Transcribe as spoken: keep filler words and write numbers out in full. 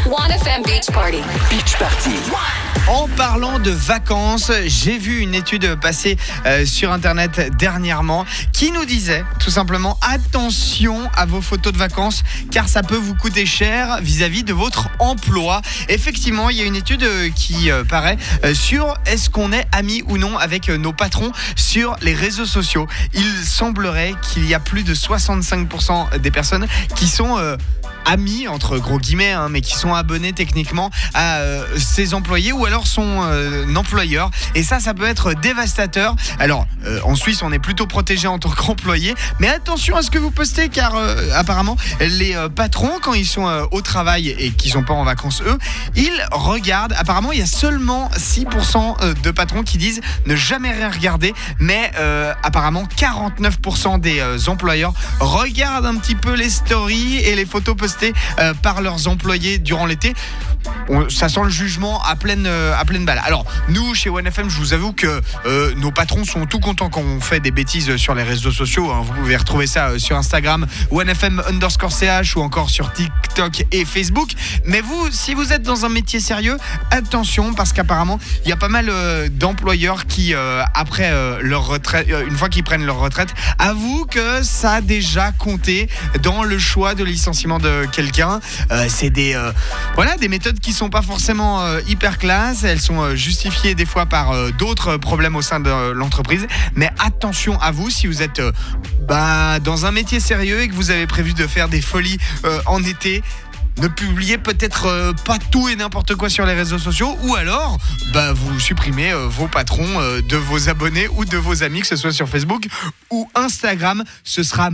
one F M Beach Party. Beach Party. En parlant de vacances, j'ai vu une étude passer euh, sur internet dernièrement qui nous disait tout simplement attention à vos photos de vacances car ça peut vous coûter cher vis-à-vis de votre emploi. Effectivement, il y a une étude euh, qui euh, paraît euh, sur est-ce qu'on est amis ou non avec euh, nos patrons sur les réseaux sociaux. Il semblerait qu'il y a plus de soixante-cinq pour cent des personnes qui sont euh, amis entre gros guillemets hein, mais qui sont abonnés techniquement à euh, ses employés ou alors son euh, employeur, et ça ça peut être dévastateur. Alors euh, en Suisse on est plutôt protégé en tant qu'employé, mais attention à ce que vous postez car euh, apparemment les euh, patrons quand ils sont euh, au travail et qu'ils sont pas en vacances eux, ils regardent. Apparemment il y a seulement six pour cent de patrons qui disent ne jamais rien regarder, mais euh, apparemment quarante-neuf pour cent des euh, employeurs regardent un petit peu les stories et les photos postées Euh, par leurs employés durant l'été. On, ça sent le jugement à pleine, euh, à pleine balle. Alors nous chez one F M, je vous avoue que euh, nos patrons sont tout contents quand on fait des bêtises sur les réseaux sociaux hein. Vous pouvez retrouver ça euh, sur Instagram one F M underscore C H ou encore sur TikTok et Facebook. Mais vous, si vous êtes dans un métier sérieux, attention parce qu'apparemment il y a pas mal euh, d'employeurs qui euh, après euh, leur retraite, euh, une fois qu'ils prennent leur retraite, avouent que ça a déjà compté dans le choix de licenciement de quelqu'un. Euh, c'est des euh, voilà des méthodes qui sont pas forcément euh, hyper classe. Elles sont euh, justifiées des fois par euh, d'autres problèmes au sein de euh, l'entreprise. Mais attention à vous si vous êtes euh, bah, dans un métier sérieux et que vous avez prévu de faire des folies euh, en été. Ne publiez peut-être euh, pas tout et n'importe quoi sur les réseaux sociaux, ou alors bah, vous supprimez euh, vos patrons euh, de vos abonnés ou de vos amis, que ce soit sur Facebook ou Instagram. Ce sera